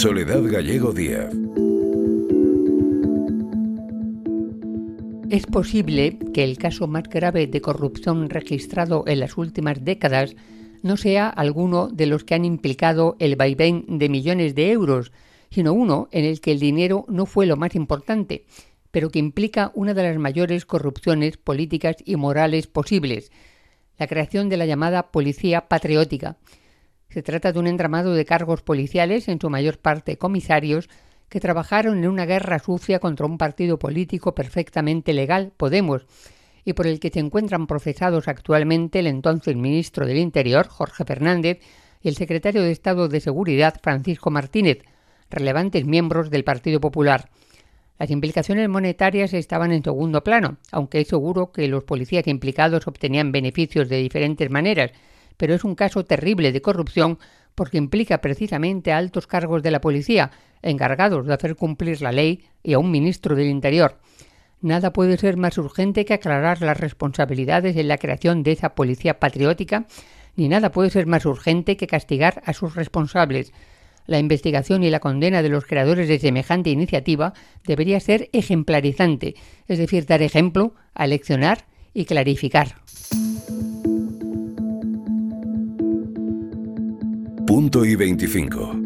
Soledad Gallego Díaz. Es posible que el caso más grave de corrupción registrado en las últimas décadas no sea alguno de los que han implicado el vaivén de millones de euros, sino uno en el que el dinero no fue lo más importante, pero que implica una de las mayores corrupciones políticas y morales posibles, la creación de la llamada policía patriótica. Se trata de un entramado de cargos policiales, en su mayor parte comisarios, que trabajaron en una guerra sucia contra un partido político perfectamente legal, Podemos, y por el que se encuentran procesados actualmente el entonces ministro del Interior, Jorge Fernández, y el secretario de Estado de Seguridad, Francisco Martínez, relevantes miembros del Partido Popular. Las implicaciones monetarias estaban en segundo plano, aunque es seguro que los policías implicados obtenían beneficios de diferentes maneras, pero es un caso terrible de corrupción porque implica precisamente a altos cargos de la policía, encargados de hacer cumplir la ley, y a un ministro del Interior. Nada puede ser más urgente que aclarar las responsabilidades en la creación de esa policía patriótica, ni nada puede ser más urgente que castigar a sus responsables. La investigación y la condena de los creadores de semejante iniciativa debería ser ejemplarizante, es decir, dar ejemplo, aleccionar y clarificar. Punto y 25.